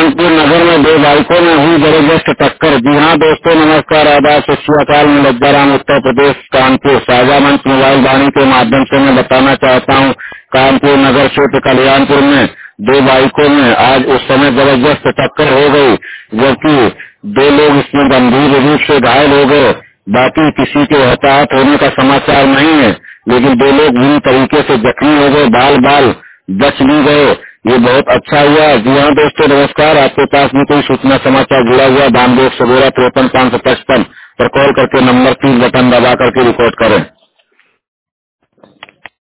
कानपुर नगर में दो बाइकों में हुई जबरदस्त टक्कर। जी हाँ दोस्तों, नमस्कार, आदाब, सत श्री अकाल। मैं लज्जाराम, उत्तर प्रदेश, कानपुर साझा मंच मोबाइल वाणी के माध्यम से मैं बताना चाहता हूँ, कानपुर नगर क्षेत्र कल्याणपुर में दो बाइकों में आज उस समय जबरदस्त टक्कर हो गई, जबकि दो लोग इसमें गंभीर रूप से घायल हो गए। बाकी किसी के हताहत होने का समाचार नहीं है, लेकिन दो लोग बुरी तरीके से जख्मी हो गए, बाल बाल बच भी गए। ये बहुत अच्छा हुआ। जी हाँ दोस्तों, नमस्कार। आपके पास में कोई सूचना समाचार जुड़ा हुआ 92 112 53 555 पर कॉल करके नंबर 3 बटन दबा करके रिकॉर्ड करें।